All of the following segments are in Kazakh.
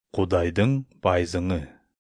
Кудайдың байзыңы.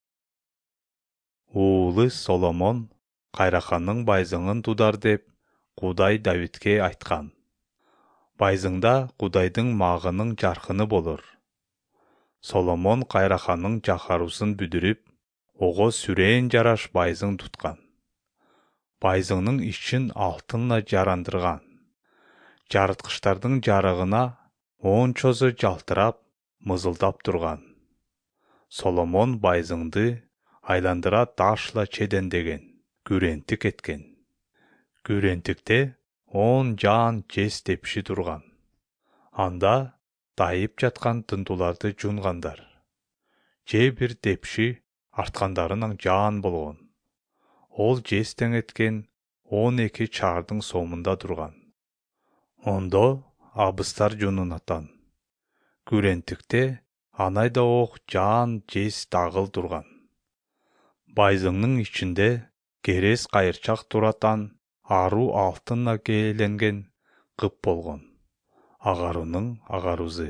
Уулы Соломон Кайраханның байзыңын тудар деп, Кудай Давидке айтқан. Байзыңда Кудайдың мағының жарқыны болыр. Соломон Кайраханның жахарусын бүдіріп, оғы сүрен жараш байзың тұтқан. Байзыңның ішін алтынла жарандырған. Жарытқыштардың жарығына он чозы жалтырап, мызылдап тұрған. Соломон байзыңды айландыра ташла чедендеген, күрентік еткен. Күрентікте 10 жан жес тепші тұрған. Анда тайып жатқан тынтуларды жунғандар. Же бір тепші артқандарының жан болған. Ол жестен еткен 12 чардың сомында тұрған. Ондо абыстар жунунатан. Күрентікте анайда оқ жан жес дағыл тұрған. Байзыңның ішінде керес қайырчақ туратан ару алтынна кейленген қып болған. Ағаруның ағарузы.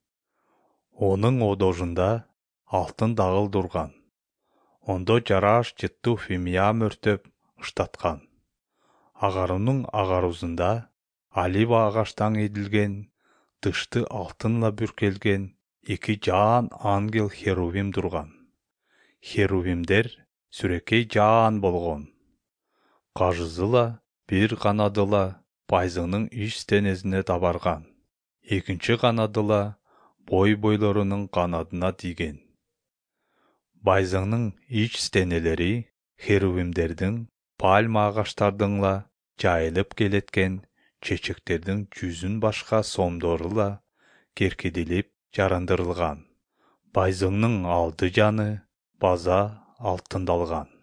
Оның одожында алтын дағыл тұрған. Ондо жараш жытту фимия мөртөп ұштатқан. Ағаруның ағарузында алива ағаштан еділген, тышты алтынла бүркелген 2 жан ангел херувим тұрған. Херувимдер сүрекей жан болған. Қажызыла бір қанадыла байзыңның іш денезіне табарған. Екінші қанадыла бойларының қанадына тиген. Байзыңның іш денелері херувимдердің пальма ағаштардыңла жайылып келеткен чечектердің жүзін башқа сомдорыла керкеділіп жарандырылған. Байзыңның алды жаны база алтындалған.